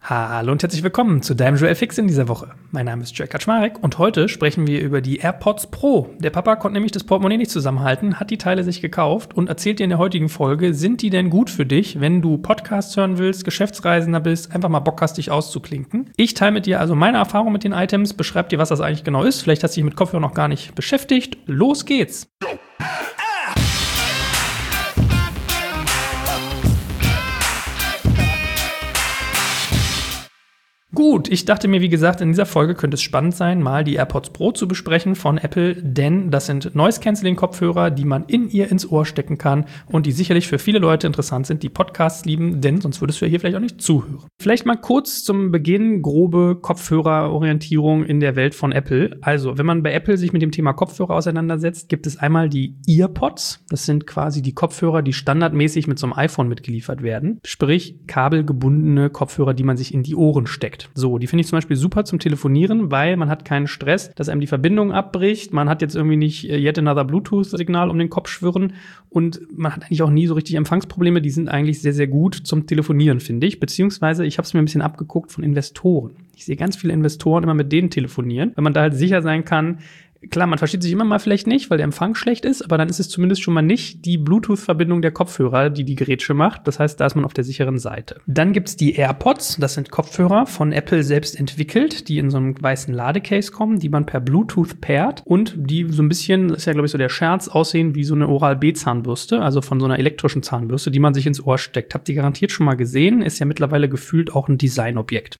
Hallo und herzlich willkommen zu deinem Joel Fix in dieser Woche. Mein Name ist Joel Kaczmarek und heute sprechen wir über die AirPods Pro. Der Papa konnte nämlich das Portemonnaie nicht zusammenhalten, hat die Teile sich gekauft und erzählt dir in der heutigen Folge, sind die denn gut für dich, wenn du Podcasts hören willst, Geschäftsreisender bist, einfach mal Bock hast, dich auszuklinken. Ich teile mit dir also meine Erfahrung mit den Items, beschreib dir, was das eigentlich genau ist. Vielleicht hast du dich mit Kopfhörer noch gar nicht beschäftigt. Los geht's! Gut, ich dachte mir, wie gesagt, in dieser Folge könnte es spannend sein, mal die AirPods Pro zu besprechen von Apple, denn das sind Noise-Canceling-Kopfhörer, die man ins Ohr stecken kann und die sicherlich für viele Leute interessant sind, die Podcasts lieben, denn sonst würdest du ja hier vielleicht auch nicht zuhören. Vielleicht mal kurz zum Beginn grobe Kopfhörerorientierung in der Welt von Apple. Also, wenn man bei Apple sich mit dem Thema Kopfhörer auseinandersetzt, gibt es einmal die EarPods. Das sind quasi die Kopfhörer, die standardmäßig mit so einem iPhone mitgeliefert werden. Sprich, kabelgebundene Kopfhörer, die man sich in die Ohren steckt. So, die finde ich zum Beispiel super zum Telefonieren, weil man hat keinen Stress, dass einem die Verbindung abbricht. Man hat jetzt irgendwie nicht yet another Bluetooth-Signal um den Kopf schwirren und man hat eigentlich auch nie so richtig Empfangsprobleme. Die sind eigentlich sehr, sehr gut zum Telefonieren, finde ich. Beziehungsweise, ich habe es mir ein bisschen abgeguckt von Investoren. Ich sehe ganz viele Investoren immer mit denen telefonieren, weil man da halt sicher sein kann. Klar, man versteht sich immer mal vielleicht nicht, weil der Empfang schlecht ist, aber dann ist es zumindest schon mal nicht die Bluetooth-Verbindung der Kopfhörer, die Grätsche macht. Das heißt, da ist man auf der sicheren Seite. Dann gibt's die AirPods. Das sind Kopfhörer von Apple selbst entwickelt, die in so einem weißen Ladecase kommen, die man per Bluetooth pairt und die so ein bisschen, das ist ja glaube ich so der Scherz, aussehen wie so eine Oral-B-Zahnbürste, also von so einer elektrischen Zahnbürste, die man sich ins Ohr steckt. Habt ihr garantiert schon mal gesehen, ist ja mittlerweile gefühlt auch ein Designobjekt.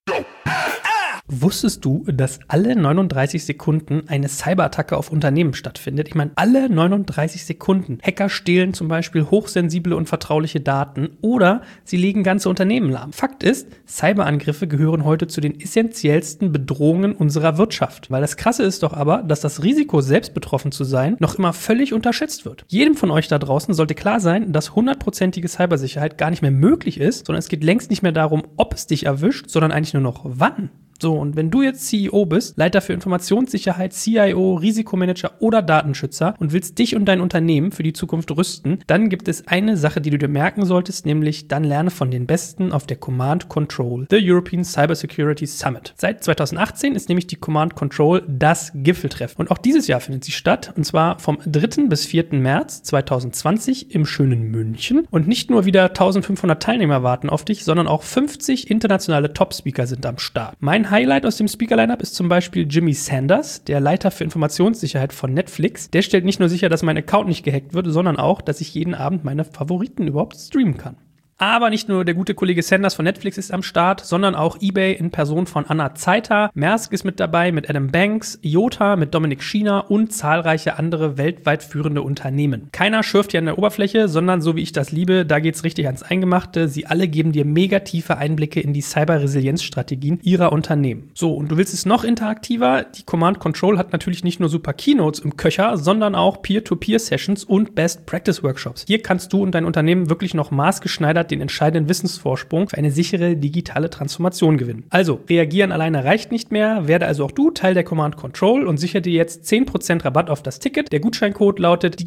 Wusstest du, dass alle 39 Sekunden eine Cyberattacke auf Unternehmen stattfindet? Ich meine, alle 39 Sekunden. Hacker stehlen zum Beispiel hochsensible und vertrauliche Daten oder sie legen ganze Unternehmen lahm. Fakt ist, Cyberangriffe gehören heute zu den essentiellsten Bedrohungen unserer Wirtschaft. Weil das Krasse ist doch aber, dass das Risiko, selbst betroffen zu sein, noch immer völlig unterschätzt wird. Jedem von euch da draußen sollte klar sein, dass 100%ige Cybersicherheit gar nicht mehr möglich ist, sondern es geht längst nicht mehr darum, ob es dich erwischt, sondern eigentlich nur noch wann. So, und wenn du jetzt CEO bist, Leiter für Informationssicherheit, CIO, Risikomanager oder Datenschützer und willst dich und dein Unternehmen für die Zukunft rüsten, dann gibt es eine Sache, die du dir merken solltest, nämlich dann lerne von den Besten auf der Command Control, the European Cybersecurity Summit. Seit 2018 ist nämlich die Command Control das Gipfeltreffen. Und auch dieses Jahr findet sie statt, und zwar vom 3. bis 4. März 2020 im schönen München. Und nicht nur wieder 1500 Teilnehmer warten auf dich, sondern auch 50 internationale Top-Speaker sind am Start. Mein Highlight aus dem Speaker-Lineup ist zum Beispiel Jimmy Sanders, der Leiter für Informationssicherheit von Netflix. Der stellt nicht nur sicher, dass mein Account nicht gehackt wird, sondern auch, dass ich jeden Abend meine Favoriten überhaupt streamen kann. Aber nicht nur der gute Kollege Sanders von Netflix ist am Start, sondern auch eBay in Person von Anna Zeither. Maersk ist mit dabei mit Adam Banks, IOTA mit Dominik Schiener und zahlreiche andere weltweit führende Unternehmen. Keiner schürft hier an der Oberfläche, sondern so wie ich das liebe, da geht's richtig ans Eingemachte. Sie alle geben dir mega tiefe Einblicke in die Cyber-Resilienz-Strategien ihrer Unternehmen. So, und du willst es noch interaktiver? Die Command Control hat natürlich nicht nur super Keynotes im Köcher, sondern auch Peer-to-Peer-Sessions und Best-Practice-Workshops. Hier kannst du und dein Unternehmen wirklich noch maßgeschneidert den entscheidenden Wissensvorsprung für eine sichere digitale Transformation gewinnen. Also, reagieren alleine reicht nicht mehr, werde also auch du Teil der Command Control und sichere dir jetzt 10% Rabatt auf das Ticket. Der Gutscheincode lautet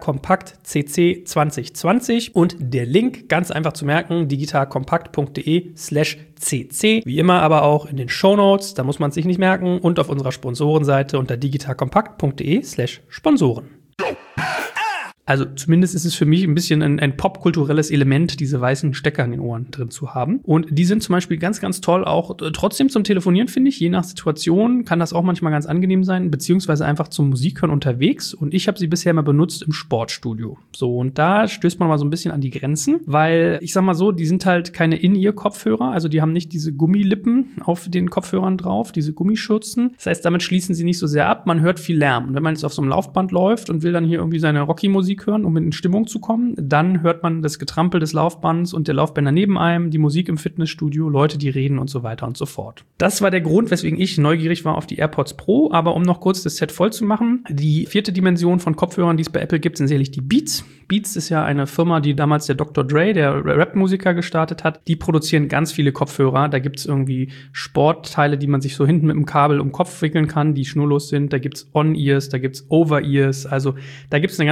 digitalkompaktcc2020 und der Link, ganz einfach zu merken, digitalkompakt.de/cc. Wie immer aber auch in den Shownotes, da muss man es sich nicht merken, und auf unserer Sponsorenseite unter digitalkompakt.de/Sponsoren. Also zumindest ist es für mich ein bisschen ein popkulturelles Element, diese weißen Stecker in den Ohren drin zu haben. Und die sind zum Beispiel ganz, ganz toll auch trotzdem zum Telefonieren, finde ich. Je nach Situation kann das auch manchmal ganz angenehm sein, beziehungsweise einfach zum Musikhören unterwegs. Und ich habe sie bisher mal benutzt im Sportstudio. So, und da stößt man mal so ein bisschen an die Grenzen, weil ich sag mal so, die sind halt keine In-Ear-Kopfhörer. Also die haben nicht diese Gummilippen auf den Kopfhörern drauf, diese Gummischürzen. Das heißt, damit schließen sie nicht so sehr ab. Man hört viel Lärm. Und wenn man jetzt auf so einem Laufband läuft und will dann hier irgendwie seine Rocky-Musik hören, um in Stimmung zu kommen, dann hört man das Getrampel des Laufbands und der Laufbänder neben einem, die Musik im Fitnessstudio, Leute, die reden und so weiter und so fort. Das war der Grund, weswegen ich neugierig war auf die AirPods Pro, aber um noch kurz das Set voll zu machen, die 4. Dimension von Kopfhörern, die es bei Apple gibt, sind sicherlich die Beats. Beats ist ja eine Firma, die damals der Dr. Dre, der Rap-Musiker, gestartet hat. Die produzieren ganz viele Kopfhörer. Da gibt's irgendwie Sportteile, die man sich so hinten mit dem Kabel um den Kopf wickeln kann, die schnurlos sind. Da gibt's On-Ears, da gibt's Over-Ears. Also da gibt's eine ganz große Bandbreite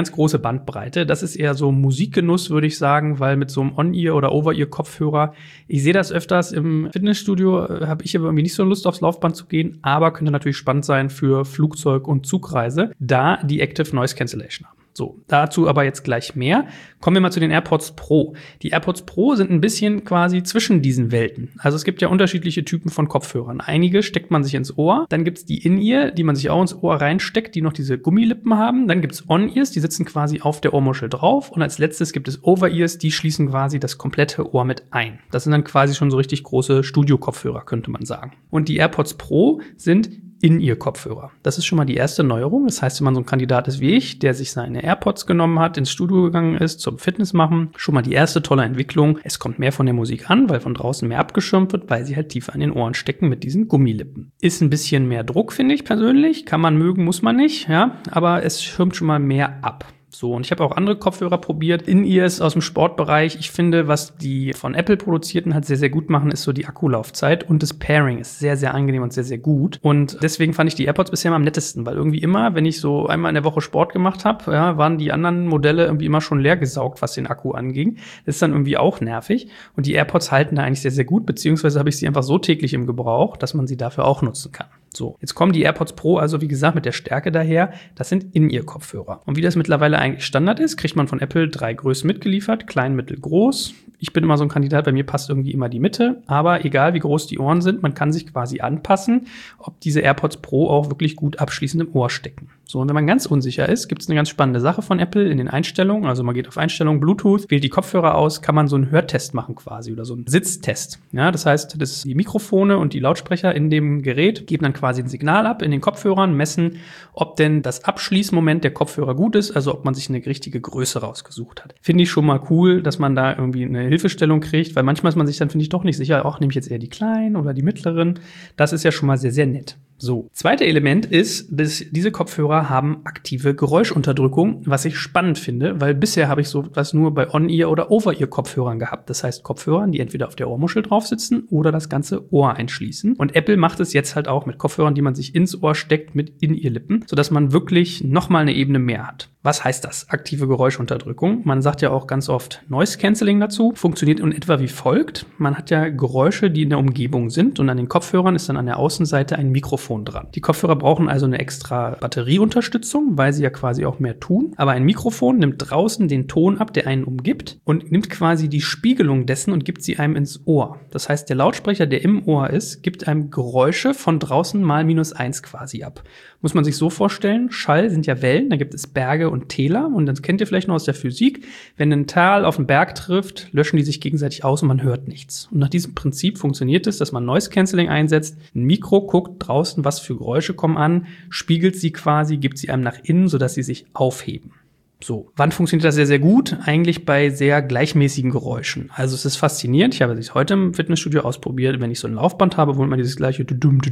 Bandbreite. Das ist eher so Musikgenuss, würde ich sagen, weil mit so einem On-Ear- oder Over-Ear-Kopfhörer, ich sehe das öfters im Fitnessstudio, habe ich aber irgendwie nicht so Lust aufs Laufband zu gehen, aber könnte natürlich spannend sein für Flugzeug- und Zugreise, da die Active Noise Cancellation haben. So, dazu aber jetzt gleich mehr. Kommen wir mal zu den AirPods Pro. Die AirPods Pro sind ein bisschen quasi zwischen diesen Welten. Also es gibt ja unterschiedliche Typen von Kopfhörern. Einige steckt man sich ins Ohr. Dann gibt's die In-Ear, die man sich auch ins Ohr reinsteckt, die noch diese Gummilippen haben. Dann gibt's On-Ears, die sitzen quasi auf der Ohrmuschel drauf. Und als letztes gibt es Over-Ears, die schließen quasi das komplette Ohr mit ein. Das sind dann quasi schon so richtig große Studio-Kopfhörer, könnte man sagen. Und die AirPods Pro sind In-Ear-Kopfhörer. Das ist schon mal die erste Neuerung. Das heißt, wenn man so ein Kandidat ist wie ich, der sich seine AirPods genommen hat, ins Studio gegangen ist, zum Fitness machen, schon mal die erste tolle Entwicklung. Es kommt mehr von der Musik an, weil von draußen mehr abgeschirmt wird, weil sie halt tiefer in den Ohren stecken mit diesen Gummilippen. Ist ein bisschen mehr Druck, finde ich persönlich. Kann man mögen, muss man nicht, ja. Aber es schirmt schon mal mehr ab. So, und ich habe auch andere Kopfhörer probiert. In-Ears aus dem Sportbereich. Ich finde, was die von Apple produzierten halt sehr, sehr gut machen, ist so die Akkulaufzeit. Und das Pairing ist sehr, sehr angenehm und sehr, sehr gut. Und deswegen fand ich die AirPods bisher am nettesten, weil irgendwie immer, wenn ich so einmal in der Woche Sport gemacht habe, ja, waren die anderen Modelle irgendwie immer schon leer gesaugt, was den Akku anging. Das ist dann irgendwie auch nervig. Und die AirPods halten da eigentlich sehr, sehr gut, beziehungsweise habe ich sie einfach so täglich im Gebrauch, dass man sie dafür auch nutzen kann. So, jetzt kommen die AirPods Pro also, wie gesagt, mit der Stärke daher. Das sind In-Ear-Kopfhörer. Und wie das mittlerweile eigentlich Standard ist, kriegt man von Apple 3 Größen mitgeliefert. Klein, mittel, groß. Ich bin immer so ein Kandidat, bei mir passt irgendwie immer die Mitte. Aber egal, wie groß die Ohren sind, man kann sich quasi anpassen, ob diese AirPods Pro auch wirklich gut abschließend im Ohr stecken. So, und wenn man ganz unsicher ist, gibt es eine ganz spannende Sache von Apple in den Einstellungen. Also man geht auf Einstellungen, Bluetooth, wählt die Kopfhörer aus, kann man so einen Hörtest machen quasi oder so einen Sitztest. Ja, das heißt, die Mikrofone und die Lautsprecher in dem Gerät geben dann quasi ein Signal ab in den Kopfhörern, messen, ob denn das Abschließmoment der Kopfhörer gut ist, also ob man sich eine richtige Größe rausgesucht hat. Finde ich schon mal cool, dass man da irgendwie eine Hilfestellung kriegt, weil manchmal ist man sich dann, finde ich, doch nicht sicher, auch nehme ich jetzt eher die kleinen oder die mittleren. Das ist ja schon mal sehr, sehr nett. So, zweite Element ist, dass diese Kopfhörer haben aktive Geräuschunterdrückung, was ich spannend finde, weil bisher habe ich sowas nur bei On-Ear- oder Over-Ear-Kopfhörern gehabt. Das heißt Kopfhörern, die entweder auf der Ohrmuschel drauf sitzen oder das ganze Ohr einschließen. Und Apple macht es jetzt halt auch mit Kopfhörern, die man sich ins Ohr steckt, mit In-Ear-Lippen, sodass man wirklich nochmal eine Ebene mehr hat. Was heißt das? Aktive Geräuschunterdrückung. Man sagt ja auch ganz oft Noise Cancelling dazu. Funktioniert in etwa wie folgt. Man hat ja Geräusche, die in der Umgebung sind und an den Kopfhörern ist dann an der Außenseite ein Mikrofon dran. Die Kopfhörer brauchen also eine extra Batterieunterstützung, weil sie ja quasi auch mehr tun. Aber ein Mikrofon nimmt draußen den Ton ab, der einen umgibt und nimmt quasi die Spiegelung dessen und gibt sie einem ins Ohr. Das heißt, der Lautsprecher, der im Ohr ist, gibt einem Geräusche von draußen mal -1 quasi ab. Muss man sich so vorstellen, Schall sind ja Wellen, da gibt es Berge und Täler und das kennt ihr vielleicht noch aus der Physik. Wenn ein Tal auf einen Berg trifft, löschen die sich gegenseitig aus und man hört nichts. Und nach diesem Prinzip funktioniert es, dass man Noise Cancelling einsetzt, ein Mikro guckt draußen, was für Geräusche kommen an, spiegelt sie quasi, gibt sie einem nach innen, sodass sie sich aufheben. So, wann funktioniert das sehr, sehr gut? Eigentlich bei sehr gleichmäßigen Geräuschen. Also es ist faszinierend. Ich habe es heute im Fitnessstudio ausprobiert. Wenn ich so ein Laufband habe, wo man dieses gleiche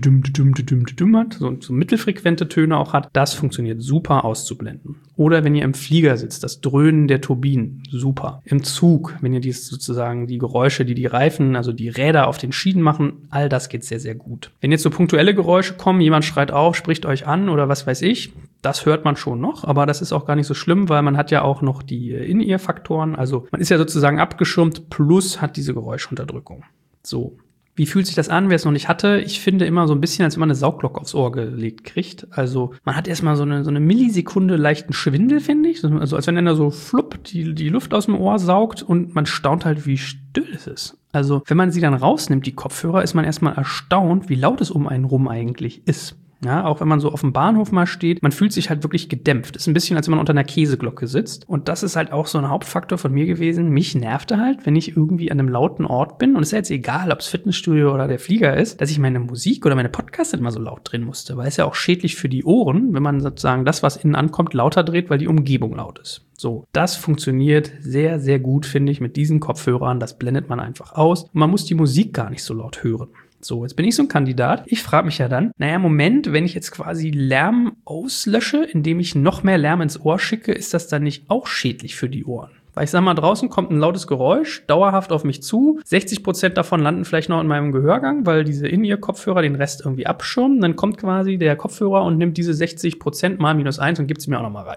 hat, so mittelfrequente Töne auch hat, das funktioniert super auszublenden. Oder wenn ihr im Flieger sitzt, das Dröhnen der Turbinen, super. Im Zug, wenn ihr sozusagen die Geräusche, die Reifen, also die Räder auf den Schienen machen, all das geht sehr, sehr gut. Wenn jetzt so punktuelle Geräusche kommen, jemand schreit auf, spricht euch an oder was weiß ich, das hört man schon noch, aber das ist auch gar nicht so schlimm, weil man hat ja auch noch die In-Ear-Faktoren. Also man ist ja sozusagen abgeschirmt plus hat diese Geräuschunterdrückung. So. Wie fühlt sich das an, wer es noch nicht hatte? Ich finde immer so ein bisschen, als wenn man eine Sauglocke aufs Ohr gelegt kriegt. Also man hat erstmal so eine Millisekunde leichten Schwindel, finde ich. Also als wenn einer so flupp die Luft aus dem Ohr saugt und man staunt halt, wie still es ist. Also wenn man sie dann rausnimmt, die Kopfhörer, ist man erstmal erstaunt, wie laut es um einen rum eigentlich ist. Ja, auch wenn man so auf dem Bahnhof mal steht, man fühlt sich halt wirklich gedämpft. Ist ein bisschen, als wenn man unter einer Käseglocke sitzt. Und das ist halt auch so ein Hauptfaktor von mir gewesen. Mich nervte halt, wenn ich irgendwie an einem lauten Ort bin. Und es ist ja jetzt egal, ob es Fitnessstudio oder der Flieger ist, dass ich meine Musik oder meine Podcasts immer so laut drehen musste. Weil es ja auch schädlich für die Ohren, wenn man sozusagen das, was innen ankommt, lauter dreht, weil die Umgebung laut ist. So, das funktioniert sehr, sehr gut, finde ich, mit diesen Kopfhörern. Das blendet man einfach aus. Und man muss die Musik gar nicht so laut hören. So, jetzt bin ich so ein Kandidat. Ich frage mich ja dann, Moment, wenn ich jetzt quasi Lärm auslösche, indem ich noch mehr Lärm ins Ohr schicke, ist das dann nicht auch schädlich für die Ohren? Weil ich sag mal, draußen kommt ein lautes Geräusch, dauerhaft auf mich zu. 60% davon landen vielleicht noch in meinem Gehörgang, weil diese In-Ear-Kopfhörer den Rest irgendwie abschirmen. Dann kommt quasi der Kopfhörer und nimmt diese 60% mal -1 und gibt sie mir auch noch mal rein.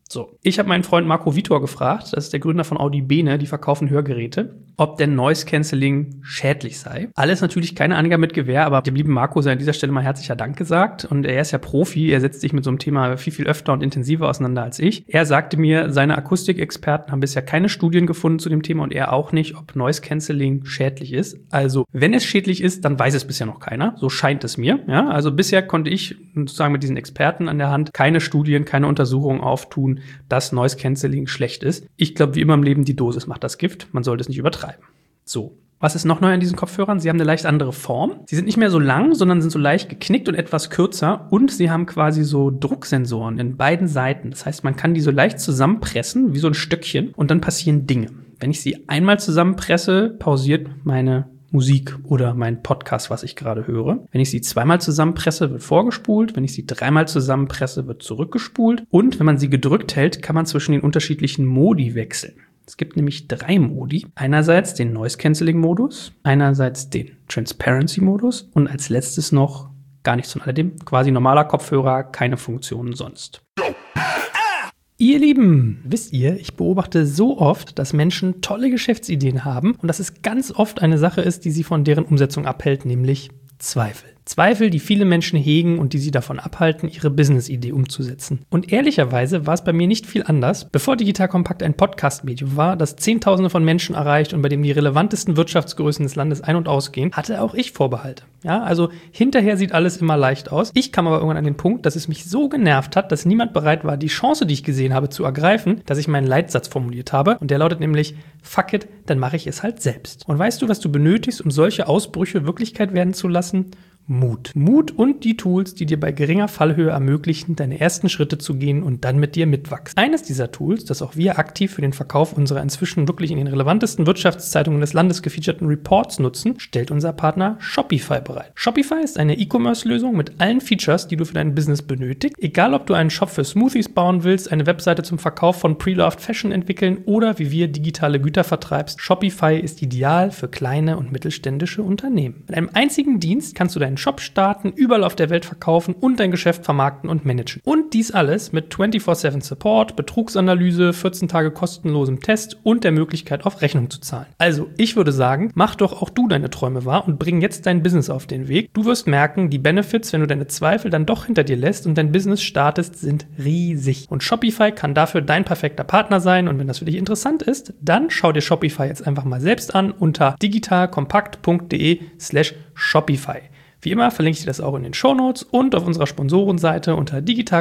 So, ich habe meinen Freund Marco Vitor gefragt, das ist der Gründer von Audibene, die verkaufen Hörgeräte, ob denn Noise Cancelling schädlich sei. Alles natürlich keine Angabe mit Gewehr, aber dem lieben Marco sei an dieser Stelle mal herzlicher Dank gesagt. Und er ist ja Profi, er setzt sich mit so einem Thema viel, viel öfter und intensiver auseinander als ich. Er sagte mir, seine Akustikexperten haben bisher keine Studien gefunden zu dem Thema und er auch nicht, ob Noise Cancelling schädlich ist. Also, wenn es schädlich ist, dann weiß es bisher noch keiner. So scheint es mir. Ja, also bisher konnte ich sozusagen mit diesen Experten an der Hand keine Studien, keine Untersuchungen auftun, dass Noise Cancelling schlecht ist. Ich glaube, wie immer im Leben, die Dosis macht das Gift. Man sollte es nicht übertreiben. So. Was ist noch neu an diesen Kopfhörern? Sie haben eine leicht andere Form. Sie sind nicht mehr so lang, sondern sind so leicht geknickt und etwas kürzer. Und sie haben quasi so Drucksensoren in beiden Seiten. Das heißt, man kann die so leicht zusammenpressen, wie so ein Stöckchen. Und dann passieren Dinge. Wenn ich sie einmal zusammenpresse, pausiert meine Musik oder mein Podcast, was ich gerade höre. Wenn ich sie zweimal zusammenpresse, wird vorgespult. Wenn ich sie dreimal zusammenpresse, wird zurückgespult. Und wenn man sie gedrückt hält, kann man zwischen den unterschiedlichen Modi wechseln. Es gibt nämlich 3 Modi. Einerseits den Noise-Canceling-Modus, einerseits den Transparency-Modus und als letztes noch gar nichts von alledem. Quasi normaler Kopfhörer, keine Funktionen sonst. Ihr Lieben, wisst ihr, ich beobachte so oft, dass Menschen tolle Geschäftsideen haben und dass es ganz oft eine Sache ist, die sie von deren Umsetzung abhält, nämlich Zweifel. Zweifel, die viele Menschen hegen und die sie davon abhalten, ihre Business-Idee umzusetzen. Und ehrlicherweise war es bei mir nicht viel anders. Bevor Digital Compact ein Podcast-Medium war, das Zehntausende von Menschen erreicht und bei dem die relevantesten Wirtschaftsgrößen des Landes ein- und ausgehen, hatte auch ich Vorbehalte. Ja, also hinterher sieht alles immer leicht aus. Ich kam aber irgendwann an den Punkt, dass es mich so genervt hat, dass niemand bereit war, die Chance, die ich gesehen habe, zu ergreifen, dass ich meinen Leitsatz formuliert habe. Und der lautet nämlich, fuck it, dann mache ich es halt selbst. Und weißt du, was du benötigst, um solche Ausbrüche Wirklichkeit werden zu lassen? Mut. Mut und die Tools, die dir bei geringer Fallhöhe ermöglichen, deine ersten Schritte zu gehen und dann mit dir mitwachsen. Eines dieser Tools, das auch wir aktiv für den Verkauf unserer inzwischen wirklich in den relevantesten Wirtschaftszeitungen des Landes gefeaturten Reports nutzen, stellt unser Partner Shopify bereit. Shopify ist eine E-Commerce-Lösung mit allen Features, die du für dein Business benötigst. Egal, ob du einen Shop für Smoothies bauen willst, eine Webseite zum Verkauf von Pre-Loved Fashion entwickeln oder wie wir digitale Güter vertreibst, Shopify ist ideal für kleine und mittelständische Unternehmen. Mit einem einzigen Dienst kannst du deinen Shop starten, überall auf der Welt verkaufen und dein Geschäft vermarkten und managen. Und dies alles mit 24/7 Support, Betrugsanalyse, 14 Tage kostenlosem Test und der Möglichkeit, auf Rechnung zu zahlen. Also, ich würde sagen, mach doch auch du deine Träume wahr und bring jetzt dein Business auf den Weg. Du wirst merken, die Benefits, wenn du deine Zweifel dann doch hinter dir lässt und dein Business startest, sind riesig. Und Shopify kann dafür dein perfekter Partner sein. Und wenn das für dich interessant ist, dann schau dir Shopify jetzt einfach mal selbst an unter digitalkompakt.de/Shopify. Wie immer verlinke ich dir das auch in den Shownotes und auf unserer Sponsorenseite unter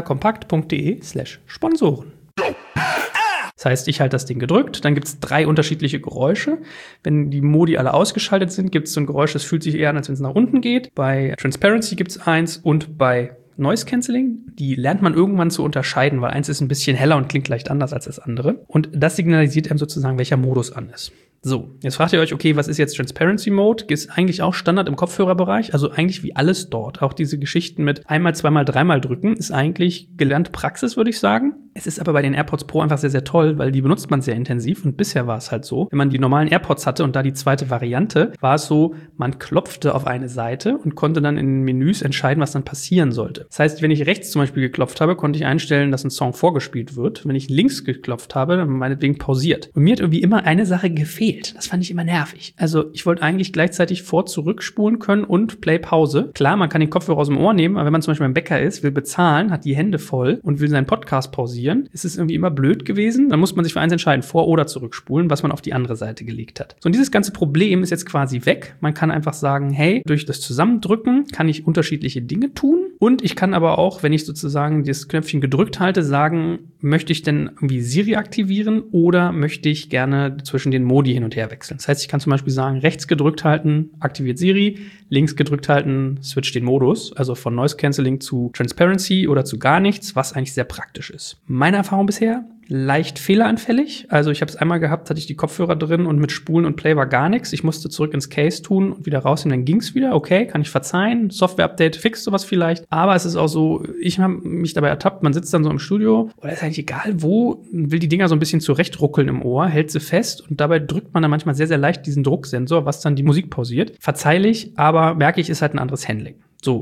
digitalkompakt.de/Sponsoren. Das heißt, ich halte das Ding gedrückt, dann gibt es 3 unterschiedliche Geräusche. Wenn die Modi alle ausgeschaltet sind, gibt es so ein Geräusch, das fühlt sich eher an, als wenn es nach unten geht. Bei Transparency gibt es eins und bei Noise Cancelling, die lernt man irgendwann zu unterscheiden, weil eins ist ein bisschen heller und klingt leicht anders als das andere. Und das signalisiert einem sozusagen, welcher Modus an ist. So, jetzt fragt ihr euch, okay, was ist jetzt Transparency Mode? Ist eigentlich auch Standard im Kopfhörerbereich, also eigentlich wie alles dort. Auch diese Geschichten mit einmal, zweimal, dreimal drücken ist eigentlich gelernte Praxis, würde ich sagen. Es ist aber bei den AirPods Pro einfach sehr, sehr toll, weil die benutzt man sehr intensiv und bisher war es halt so, wenn man die normalen AirPods hatte und da die zweite Variante, war es so, man klopfte auf eine Seite und konnte dann in den Menüs entscheiden, was dann passieren sollte. Das heißt, wenn ich rechts zum Beispiel geklopft habe, konnte ich einstellen, dass ein Song vorgespielt wird. Wenn ich links geklopft habe, dann meinetwegen pausiert. Und mir hat irgendwie immer eine Sache gefehlt. Das fand ich immer nervig. Also ich wollte eigentlich gleichzeitig zurückspulen können und Play-Pause. Klar, man kann den Kopfhörer aus dem Ohr nehmen, aber wenn man zum Beispiel beim Bäcker ist, will bezahlen, hat die Hände voll und will seinen Podcast pausieren, ist es irgendwie immer blöd gewesen. Dann muss man sich für eins entscheiden, vor- oder zurückspulen, was man auf die andere Seite gelegt hat. So, und dieses ganze Problem ist jetzt quasi weg. Man kann einfach sagen, hey, durch das Zusammendrücken kann ich unterschiedliche Dinge tun. Und ich kann aber auch, wenn ich sozusagen das Knöpfchen gedrückt halte, sagen, möchte ich denn irgendwie Siri aktivieren oder möchte ich gerne zwischen den Modi hin und her wechseln. Das heißt, ich kann zum Beispiel sagen, rechts gedrückt halten, aktiviert Siri, links gedrückt halten, switcht den Modus, also von Noise Cancelling zu Transparency oder zu gar nichts, was eigentlich sehr praktisch ist. Meine Erfahrung bisher, leicht fehleranfällig. Also ich habe es einmal gehabt, hatte ich die Kopfhörer drin und mit Spulen und Play war gar nichts. Ich musste zurück ins Case tun und wieder rausnehmen, dann ging's wieder. Okay, kann ich verzeihen. Software-Update fixt sowas vielleicht. Aber es ist auch so, ich habe mich dabei ertappt, man sitzt dann so im Studio oder ist eigentlich egal wo, will die Dinger so ein bisschen zurechtruckeln im Ohr, hält sie fest und dabei drückt man dann manchmal sehr, sehr leicht diesen Drucksensor, was dann die Musik pausiert. Verzeihlich, aber merke ich, ist halt ein anderes Handling. So.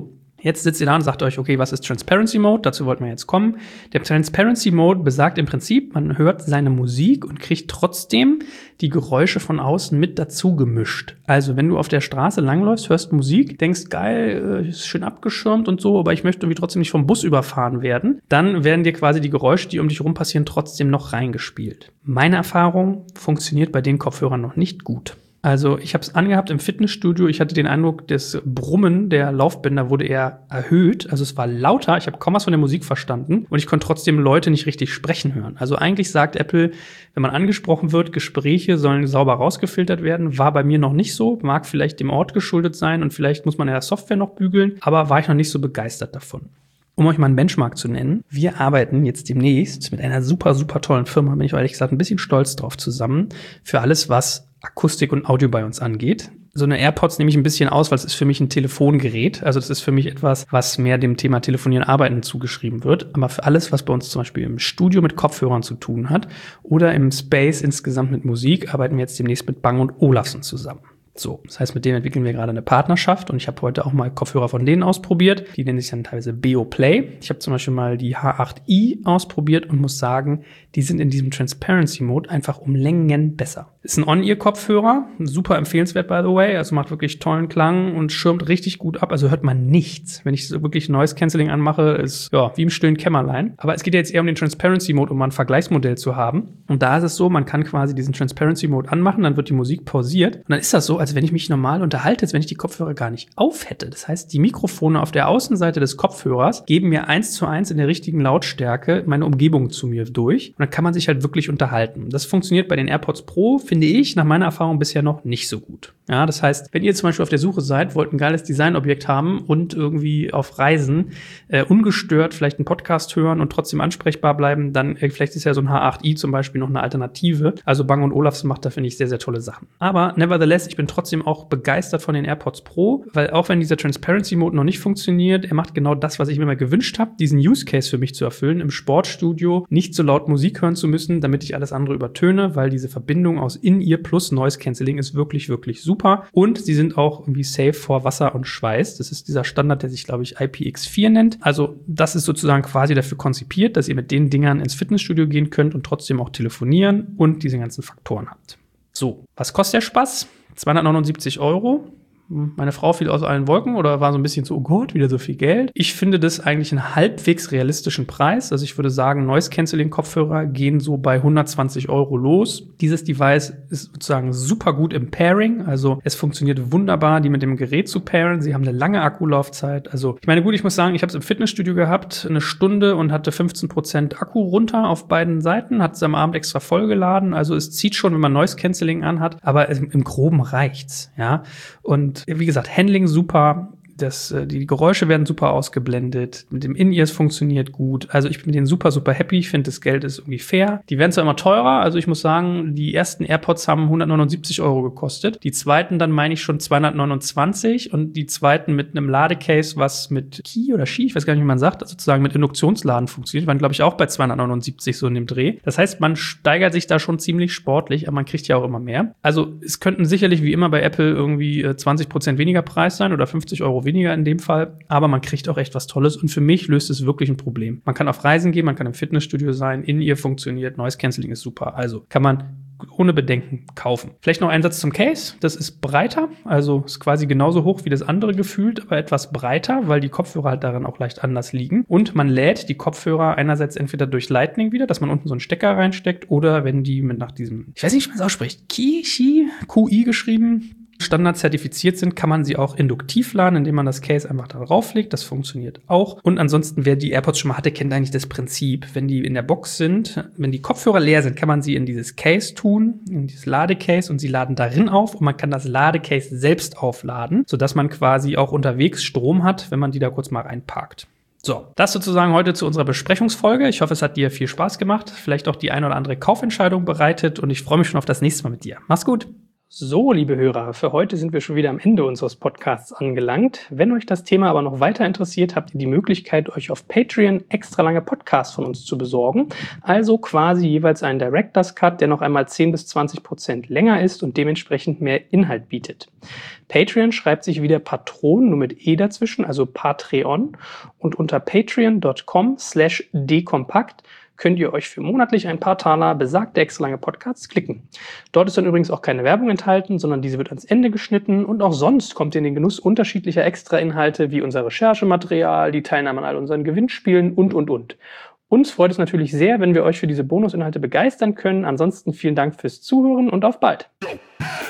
Jetzt sitzt ihr da und sagt euch, okay, was ist Transparency Mode? Dazu wollten wir jetzt kommen. Der Transparency Mode besagt im Prinzip, man hört seine Musik und kriegt trotzdem die Geräusche von außen mit dazu gemischt. Also wenn du auf der Straße langläufst, hörst Musik, denkst, geil, ist schön abgeschirmt und so, aber ich möchte irgendwie trotzdem nicht vom Bus überfahren werden, dann werden dir quasi die Geräusche, die um dich rum passieren, trotzdem noch reingespielt. Meine Erfahrung funktioniert bei den Kopfhörern noch nicht gut. Also ich habe es angehabt im Fitnessstudio. Ich hatte den Eindruck, das Brummen der Laufbänder wurde eher erhöht. Also es war lauter. Ich habe kaum was von der Musik verstanden. Und ich konnte trotzdem Leute nicht richtig sprechen hören. Also eigentlich sagt Apple, wenn man angesprochen wird, Gespräche sollen sauber rausgefiltert werden. War bei mir noch nicht so. Mag vielleicht dem Ort geschuldet sein. Und vielleicht muss man ja Software noch bügeln. Aber war ich noch nicht so begeistert davon. Um euch mal einen Benchmark zu nennen, wir arbeiten jetzt demnächst mit einer super, super tollen Firma, bin ich ehrlich gesagt ein bisschen stolz drauf, zusammen für alles, was Akustik und Audio bei uns angeht. So eine AirPods nehme ich ein bisschen aus, weil es ist für mich ein Telefongerät. Also das ist für mich etwas, was mehr dem Thema Telefonieren, Arbeiten zugeschrieben wird. Aber für alles, was bei uns zum Beispiel im Studio mit Kopfhörern zu tun hat oder im Space insgesamt mit Musik, arbeiten wir jetzt demnächst mit Bang & Olufsen zusammen. So, das heißt, mit denen entwickeln wir gerade eine Partnerschaft und ich habe heute auch mal Kopfhörer von denen ausprobiert. Die nennen sich dann teilweise Beoplay. Ich habe zum Beispiel mal die H8i ausprobiert und muss sagen, die sind in diesem Transparency-Mode einfach um Längen besser. Ist ein On-Ear-Kopfhörer, super empfehlenswert, by the way. Also macht wirklich tollen Klang und schirmt richtig gut ab. Also hört man nichts. Wenn ich so wirklich Noise-Canceling anmache, ist ja wie im stillen Kämmerlein. Aber es geht ja jetzt eher um den Transparency-Mode, um mal ein Vergleichsmodell zu haben. Und da ist es so, man kann quasi diesen Transparency-Mode anmachen, dann wird die Musik pausiert. Und dann ist das so, als wenn ich mich normal unterhalte, als wenn ich die Kopfhörer gar nicht auf hätte. Das heißt, die Mikrofone auf der Außenseite des Kopfhörers geben mir 1:1 in der richtigen Lautstärke meine Umgebung zu mir durch. Und dann kann man sich halt wirklich unterhalten. Das funktioniert bei den AirPods Pro, finde ich, nach meiner Erfahrung bisher noch nicht so gut. Ja, das heißt, wenn ihr zum Beispiel auf der Suche seid, wollt ein geiles Designobjekt haben und irgendwie auf Reisen ungestört vielleicht einen Podcast hören und trotzdem ansprechbar bleiben, dann vielleicht ist ja so ein H8i zum Beispiel noch eine Alternative. Also Bang & Olufsen macht da, finde ich, sehr, sehr tolle Sachen. Aber nevertheless, ich bin trotzdem auch begeistert von den AirPods Pro, weil auch wenn dieser Transparency-Mode noch nicht funktioniert, er macht genau das, was ich mir mal gewünscht habe, diesen Use Case für mich zu erfüllen, im Sportstudio nicht so laut Musik hören zu müssen, damit ich alles andere übertöne, weil diese Verbindung aus In-Ear plus Noise Cancelling ist wirklich, wirklich super. Und sie sind auch irgendwie safe vor Wasser und Schweiß. Das ist dieser Standard, der sich, glaube ich, IPX4 nennt. Also das ist sozusagen quasi dafür konzipiert, dass ihr mit den Dingern ins Fitnessstudio gehen könnt und trotzdem auch telefonieren und diese ganzen Faktoren habt. So, was kostet der Spaß? 279 €. Meine Frau fiel aus allen Wolken oder war so ein bisschen so, oh Gott, wieder so viel Geld. Ich finde das eigentlich einen halbwegs realistischen Preis. Also ich würde sagen, Noise-Canceling-Kopfhörer gehen so bei 120 € los. Dieses Device ist sozusagen super gut im Pairing. Also es funktioniert wunderbar, die mit dem Gerät zu pairen. Sie haben eine lange Akkulaufzeit. Also ich meine, gut, ich muss sagen, ich habe es im Fitnessstudio gehabt, eine Stunde und hatte 15% Akku runter auf beiden Seiten. Hat es am Abend extra vollgeladen. Also es zieht schon, wenn man Noise-Canceling anhat. Aber im Groben reicht's, ja. Und wie gesagt, Handling super, die Geräusche werden super ausgeblendet, mit dem In-Ears funktioniert gut. Also ich bin mit denen super, super happy. Ich finde, das Geld ist irgendwie fair. Die werden zwar immer teurer, also ich muss sagen, die ersten AirPods haben 179 € gekostet. Die zweiten dann meine ich schon 229 und die zweiten mit einem Ladecase, was mit Qi oder Qi, ich weiß gar nicht, wie man sagt, also sozusagen mit Induktionsladen funktioniert, waren glaube ich auch bei 279 so in dem Dreh. Das heißt, man steigert sich da schon ziemlich sportlich, aber man kriegt ja auch immer mehr. Also es könnten sicherlich wie immer bei Apple irgendwie 20% weniger Preis sein oder 50 € weniger in dem Fall, aber man kriegt auch echt was Tolles und für mich löst es wirklich ein Problem. Man kann auf Reisen gehen, man kann im Fitnessstudio sein, In-Ear funktioniert, Noise Cancelling ist super, also kann man ohne Bedenken kaufen. Vielleicht noch ein Satz zum Case. Das ist breiter, also ist quasi genauso hoch wie das andere gefühlt, aber etwas breiter, weil die Kopfhörer halt darin auch leicht anders liegen. Und man lädt die Kopfhörer einerseits entweder durch Lightning wieder, dass man unten so einen Stecker reinsteckt, oder wenn die mit nach diesem, ich weiß nicht, wie man es ausspricht, QI geschrieben, Standard zertifiziert sind, kann man sie auch induktiv laden, indem man das Case einfach darauf legt. Das funktioniert auch. Und ansonsten, wer die AirPods schon mal hatte, kennt eigentlich das Prinzip. Wenn die in der Box sind, wenn die Kopfhörer leer sind, kann man sie in dieses Case tun, in dieses Ladecase, und sie laden darin auf. Und man kann das Ladecase selbst aufladen, sodass man quasi auch unterwegs Strom hat, wenn man die da kurz mal reinparkt. So, das sozusagen heute zu unserer Besprechungsfolge. Ich hoffe, es hat dir viel Spaß gemacht, vielleicht auch die ein oder andere Kaufentscheidung bereitet und ich freue mich schon auf das nächste Mal mit dir. Mach's gut! So, liebe Hörer, für heute sind wir schon wieder am Ende unseres Podcasts angelangt. Wenn euch das Thema aber noch weiter interessiert, habt ihr die Möglichkeit, euch auf Patreon extra lange Podcasts von uns zu besorgen. Also quasi jeweils einen Director's Cut, der noch einmal 10-20% länger ist und dementsprechend mehr Inhalt bietet. Patreon schreibt sich wie der Patron, nur mit E dazwischen, also Patreon. Und unter patreon.com/dekompakt könnt ihr euch für monatlich ein paar Taler besagte extra lange Podcasts klicken. Dort ist dann übrigens auch keine Werbung enthalten, sondern diese wird ans Ende geschnitten und auch sonst kommt ihr in den Genuss unterschiedlicher Extra-Inhalte wie unser Recherchematerial, die Teilnahme an all unseren Gewinnspielen und. Uns freut es natürlich sehr, wenn wir euch für diese Bonusinhalte begeistern können. Ansonsten vielen Dank fürs Zuhören und auf bald!